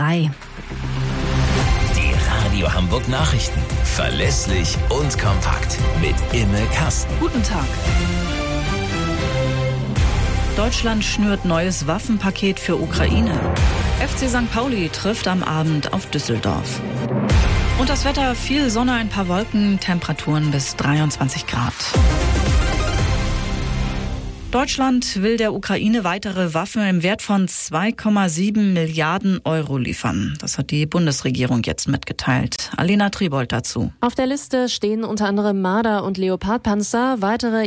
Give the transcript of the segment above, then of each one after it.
3. Die Radio Hamburg Nachrichten. Verlässlich und kompakt. Mit Imme Kasten. Guten Tag. Deutschland schnürt neues Waffenpaket für Ukraine. FC St. Pauli trifft am Abend auf Düsseldorf. Und das Wetter, viel Sonne, ein paar Wolken, Temperaturen bis 23 Grad. Deutschland will der Ukraine weitere Waffen im Wert von 2,7 Milliarden Euro liefern. Das hat die Bundesregierung jetzt mitgeteilt. Alena Tribold dazu. Auf der Liste stehen unter anderem Marder- und Leopardpanzer, weitere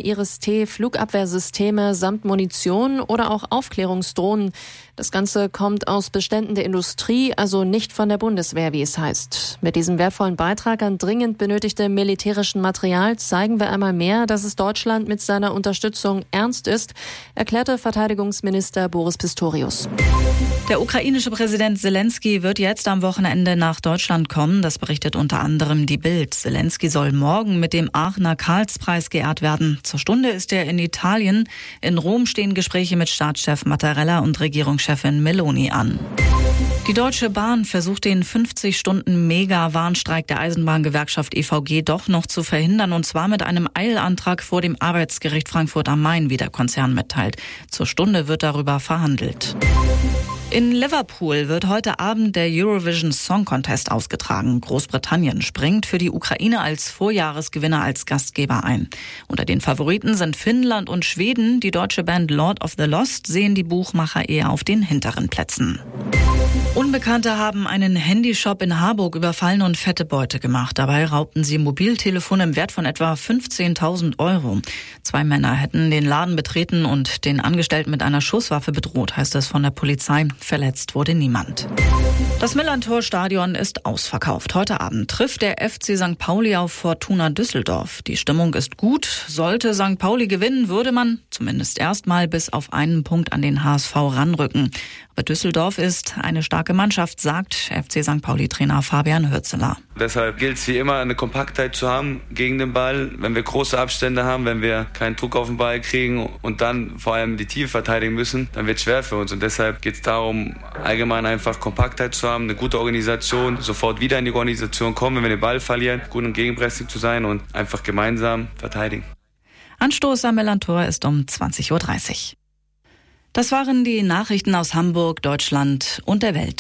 Iris-T-Flugabwehrsysteme samt Munition oder auch Aufklärungsdrohnen. Das Ganze kommt aus Beständen der Industrie, also nicht von der Bundeswehr, wie es heißt. Mit diesem wertvollen Beitrag an dringend benötigtem militärischen Material zeigen wir einmal mehr, dass es Deutschland mit seiner Unterstützung ernst ist, erklärte Verteidigungsminister Boris Pistorius. Der ukrainische Präsident Zelensky wird jetzt am Wochenende nach Deutschland kommen. Das berichtet unter anderem die Bild. Zelensky soll morgen mit dem Aachener Karlspreis geehrt werden. Zur Stunde ist er in Italien. In Rom stehen Gespräche mit Staatschef Mattarella und Regierungschefin Meloni an. Die Deutsche Bahn versucht den 50-Stunden-Mega-Warnstreik der Eisenbahngewerkschaft EVG doch noch zu verhindern, und zwar mit einem Eilantrag vor dem Arbeitsgericht Frankfurt am Main, wie der Konzern mitteilt. Zur Stunde wird darüber verhandelt. In Liverpool wird heute Abend der Eurovision Song Contest ausgetragen. Großbritannien springt für die Ukraine als Vorjahresgewinner als Gastgeber ein. Unter den Favoriten sind Finnland und Schweden. Die deutsche Band Lord of the Lost sehen die Buchmacher eher auf den hinteren Plätzen. Unbekannte haben einen Handyshop in Harburg überfallen und fette Beute gemacht. Dabei raubten sie Mobiltelefone im Wert von etwa 15.000 Euro. 2 Männer hätten den Laden betreten und den Angestellten mit einer Schusswaffe bedroht, heißt es von der Polizei. Verletzt wurde niemand. Das Millerntor-Stadion ist ausverkauft. Heute Abend trifft der FC St. Pauli auf Fortuna Düsseldorf. Die Stimmung ist gut. Sollte St. Pauli gewinnen, würde man zumindest erstmal bis auf einen Punkt an den HSV ranrücken. Aber Düsseldorf ist eine starke Mannschaft, sagt FC St. Pauli-Trainer Fabian Hürzeler. Deshalb gilt es wie immer, eine Kompaktheit zu haben gegen den Ball. Wenn wir große Abstände haben, wenn wir keinen Druck auf den Ball kriegen und dann vor allem die Tiefe verteidigen müssen, dann wird es schwer für uns. Und deshalb geht es darum, allgemein einfach Kompaktheit zu haben, eine gute Organisation, sofort wieder in die Organisation kommen, wenn wir den Ball verlieren, gut im Gegenpressing zu sein und einfach gemeinsam verteidigen. Anstoß am Millerntor ist um 20.30 Uhr. Das waren die Nachrichten aus Hamburg, Deutschland und der Welt.